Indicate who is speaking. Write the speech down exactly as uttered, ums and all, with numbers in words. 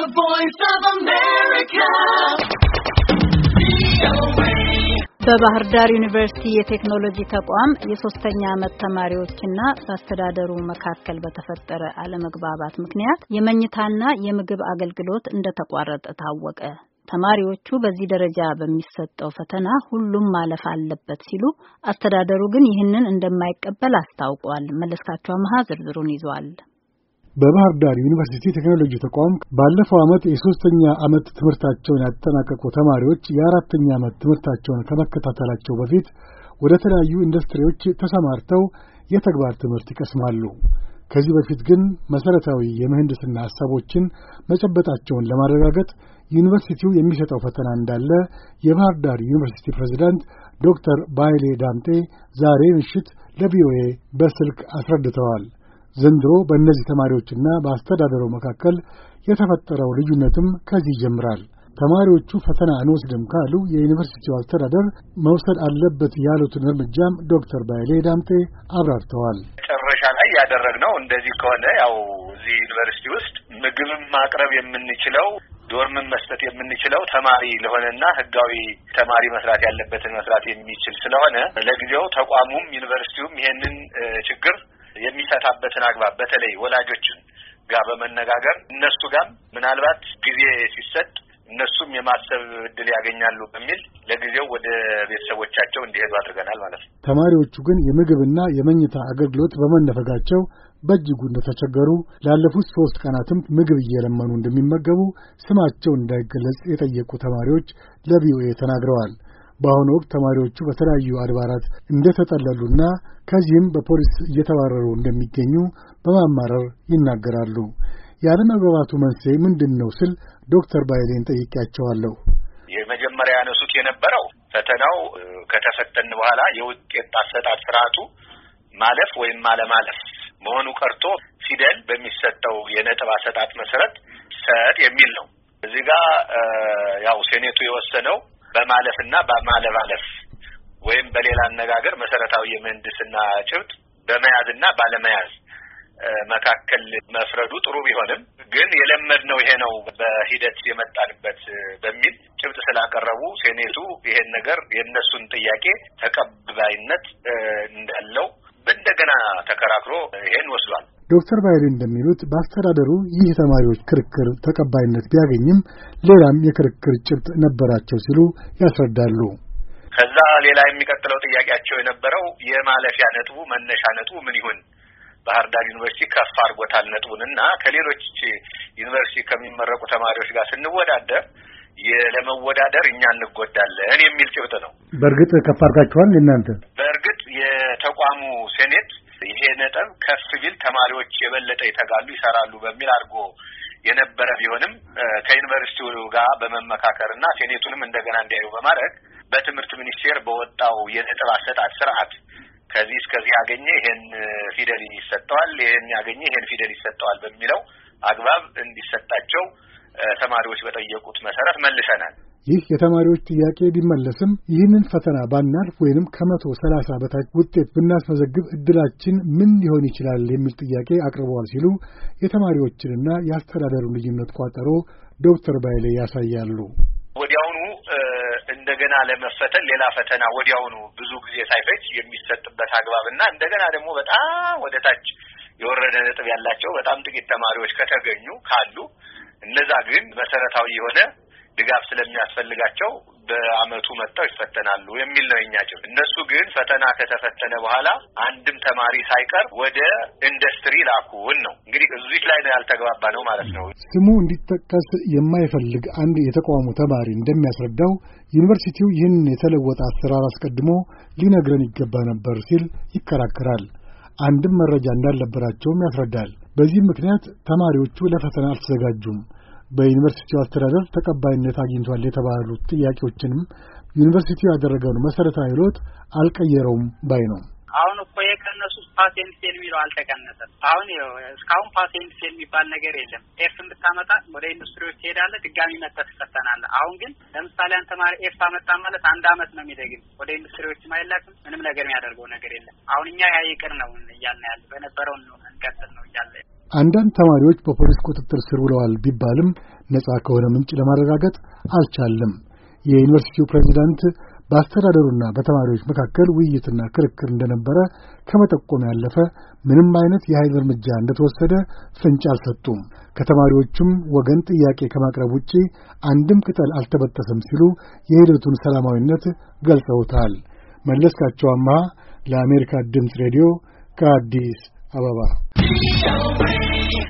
Speaker 1: voice of America.
Speaker 2: በባህር ዳር ዩኒቨርሲቲ የቴክኖሎጂ ተቋም የሶስተኛ ዓመት ተማሪዎችና በአስተዳደሩ መካከል በተፈጠረ አለመግባባት ምክንያት የመኝታና የምግብ አገልግሎት እንደተቋረጠ ታወቀ። ተማሪዎቹ በዚህ ደረጃ በሚሰጠው ፈተና ሁሉም ማለፍ አለበት ሲሉ፣ አስተዳደሩ ግን ይህንን እንደማይቀበል አስታውቋል። መለስካቸው አመሃ ዝርዝሩን ይዟል።
Speaker 3: በባህር ዳር ዩኒቨርሲቲ ቴክኖሎጂ ተቋም ባለፈው ዓመት የሶስተኛ ዓመት ትምህርታቸውን ያጠናቀቁ ተማሪዎች የአራተኛ ዓመት ትምህርታቸውን ከመከታተላቸው በፊት ወደ ተለያዩ ኢንዱስትሪዎች ተሰማርተው የተግባር ትምህርት ይቀስማሉ። ከዚህ በፊት ግን መሰረታዊ የምህንድስና ሐሳቦችን መጨበጣቸውን ለማረጋገጥ ዩኒቨርሲቲው የሚሰጠው ፈተና እንዳለ የባህር ዳር ዩኒቨርሲቲ ፕሬዝዳንት ዶክተር ባይሌ ዳምጤ ዛሬ ምሽት ለቪኦኤ በስልክ አስረድተዋል። ዘንድሮ በእነዚህ ተማሪዎችና በአስተዳደሩ መካከል የተፈጠረው ልዩነትም ከዚህ ይጀምራል። ተማሪዎቹ ፈተና አንወስድም ካሉ የዩኒቨርሲቲው አስተዳደር መውሰድ አለበት ያሉትን እርምጃም ዶክተር ባይሌ ዳምጤ አብራርተዋል።
Speaker 4: መጨረሻ ላይ ያደረግነው እንደዚህ ከሆነ ያው እዚህ ዩኒቨርሲቲ ውስጥ ምግብም ማቅረብ የምንችለው ዶርምን መስጠት የምንችለው ተማሪ ለሆነና ህጋዊ ተማሪ መስራት ያለበትን መስራት የሚችል ስለሆነ ለጊዜው ተቋሙም ዩኒቨርሲቲውም ይሄንን ችግር የሚፈታበትን አግባብ በተለይ ወላጆችን ጋር በመነጋገር እነሱ ጋር ምናልባት ጊዜ ሲሰጥ እነሱም የማሰብ እድል ያገኛሉ በሚል ለጊዜው ወደ ቤተሰቦቻቸው እንዲሄዱ አድርገናል ማለት ነው።
Speaker 3: ተማሪዎቹ ግን የምግብና የመኝታ አገልግሎት በመነፈጋቸው በእጅጉ እንደተቸገሩ ላለፉት ሶስት ቀናትም ምግብ እየለመኑ እንደሚመገቡ ስማቸው እንዳይገለጽ የጠየቁ ተማሪዎች ለቪኦኤ ተናግረዋል። በአሁኑ ወቅት ተማሪዎቹ በተለያዩ አድባራት እንደተጠለሉና ከዚህም በፖሊስ እየተባረሩ እንደሚገኙ በማማረር ይናገራሉ። ያለመግባባቱ መንስኤ ምንድን ነው ስል ዶክተር ባይሌን ጠይቄያቸዋለሁ።
Speaker 4: የመጀመሪያ ያነሱት የነበረው ፈተናው ከተፈተን በኋላ የውጤት አሰጣጥ ስርዓቱ ማለፍ ወይም አለማለፍ መሆኑ ቀርቶ ፊደል በሚሰጠው የነጥብ አሰጣጥ መሰረት ሰጥ የሚል ነው። እዚህ ጋር ያው ሴኔቱ የወሰነው በማለፍና በማለባለፍ ወይም በሌላ አነጋገር መሰረታዊ የምህንድስና ጭብጥ በመያዝና ባለመያዝ መካከል መፍረዱ ጥሩ ቢሆንም ግን የለመድነው ይሄ ነው በሂደት የመጣንበት በሚል ጭብጥ ስላቀረቡ ሴኔቱ ይሄን ነገር የነሱን ጥያቄ ተቀባይነት እንዳለው እንደገና ተከራክሮ ይሄን ወስዷል።
Speaker 3: ዶክተር ባይሌ እንደሚሉት በአስተዳደሩ ይህ ተማሪዎች ክርክር ተቀባይነት ቢያገኝም ሌላም የክርክር ጭብጥ ነበራቸው ሲሉ ያስረዳሉ።
Speaker 4: ከዛ ሌላ የሚቀጥለው ጥያቄያቸው የነበረው የማለፊያ ነጥቡ መነሻ ነጥቡ ምን ይሁን? ባህር ዳር ዩኒቨርሲቲ ከፍ አድርጎታል ነጥቡንና ከሌሎች ዩኒቨርሲቲ ከሚመረቁ ተማሪዎች ጋር ስንወዳደር ለመወዳደር እኛ እንጎዳለን የሚል ጭብጥ ነው።
Speaker 3: በእርግጥ ከፍ አድርጋችኋል እናንተ?
Speaker 4: በእርግጥ የተቋሙ ሴኔት ይሄ ነጥብ ከፍ ቢል ተማሪዎች የበለጠ ይተጋሉ ይሰራሉ በሚል አድርጎ የነበረ ቢሆንም ከዩኒቨርሲቲው ጋር በመመካከርና ሴኔቱንም እንደገና እንዲያዩ በማድረግ በትምህርት ሚኒስቴር በወጣው የነጥብ አሰጣጥ ስርዓት ከዚህ እስከዚህ ያገኘ ይሄን ፊደል ይሰጠዋል፣ ይሄን ያገኘ ይሄን ፊደል ይሰጠዋል በሚለው አግባብ እንዲሰጣቸው ተማሪዎች በጠየቁት መሰረት መልሰናል።
Speaker 3: ይህ የተማሪዎች ጥያቄ ቢመለስም ይህንን ፈተና ባናልፍ ወይንም ከመቶ ሰላሳ በታች ውጤት ብናስመዘግብ እድላችን ምን ሊሆን ይችላል የሚል ጥያቄ አቅርበዋል ሲሉ የተማሪዎችንና የአስተዳደሩን ልዩነት ቋጠሮ ዶክተር ባይሌ ያሳያሉ።
Speaker 4: ወዲያውኑ እንደገና ለመፈተን ሌላ ፈተና ወዲያውኑ ብዙ ጊዜ ሳይፈጅ የሚሰጥበት አግባብና እንደገና ደግሞ በጣም ወደታች የወረደ ነጥብ ያላቸው በጣም ጥቂት ተማሪዎች ከተገኙ ካሉ እነዛ ግን መሰረታዊ የሆነ ድጋፍ ስለሚያስፈልጋቸው በአመቱ መጥተው ይፈተናሉ የሚል ነው የኛ ጭብጥ። እነሱ ግን ፈተና ከተፈተነ በኋላ አንድም ተማሪ ሳይቀር ወደ ኢንዱስትሪ ላኩን ነው። እንግዲህ እዚህ ላይ ነው ያልተግባባ ነው ማለት ነው።
Speaker 3: ስሙ እንዲጠቀስ የማይፈልግ አንድ የተቋሙ ተማሪ እንደሚያስረዳው ዩኒቨርሲቲው ይህን የተለወጠ አሰራር አስቀድሞ ሊነግረን ይገባ ነበር ሲል ይከራከራል። አንድም መረጃ እንዳልነበራቸውም ያስረዳል። በዚህ ምክንያት ተማሪዎቹ ለፈተና አልተዘጋጁም። በዩኒቨርሲቲው አስተዳደር ተቀባይነት አግኝቷል የተባሉት ጥያቄዎችንም ዩኒቨርሲቲው ያደረገውን መሰረታዊ ለውጥ አልቀየረውም ባይ ነው።
Speaker 5: አሁን እኮ የቀነሱት ፓቴንት ሴል የሚለው አልተቀነሰም። አሁን እስካሁን ፓቴንት ሴል የሚባል ነገር የለም። ኤፍ ብታመጣ ወደ ኢንዱስትሪዎች ትሄዳለህ፣ ድጋሚ መጥተህ ትፈተናለህ። አሁን ግን ለምሳሌ አንተ ተማሪ ኤፍ አመጣ ማለት አንድ አመት ነው የሚደግም። ወደ ኢንዱስትሪዎች ማይላክም ምንም ነገር የሚያደርገው ነገር የለም። አሁን እኛ ያ ይቅር ነው እያልን ያለ በነበረው ነው እንቀጥል ነው እያለ
Speaker 3: አንዳንድ ተማሪዎች በፖሊስ ቁጥጥር ስር ውለዋል ቢባልም ነፃ ከሆነ ምንጭ ለማረጋገጥ አልቻለም። የዩኒቨርሲቲው ፕሬዝዳንት በአስተዳደሩና በተማሪዎች መካከል ውይይትና ክርክር እንደነበረ ከመጠቆም ያለፈ ምንም አይነት የኃይል እርምጃ እንደተወሰደ ፍንጭ አልሰጡም። ከተማሪዎቹም ወገን ጥያቄ ከማቅረብ ውጪ አንድም ቅጠል አልተበጠሰም ሲሉ የሂደቱን ሰላማዊነት ገልጸውታል። መለስካቸው አምሃ ለአሜሪካ ድምፅ ሬዲዮ ከአዲስ አበባ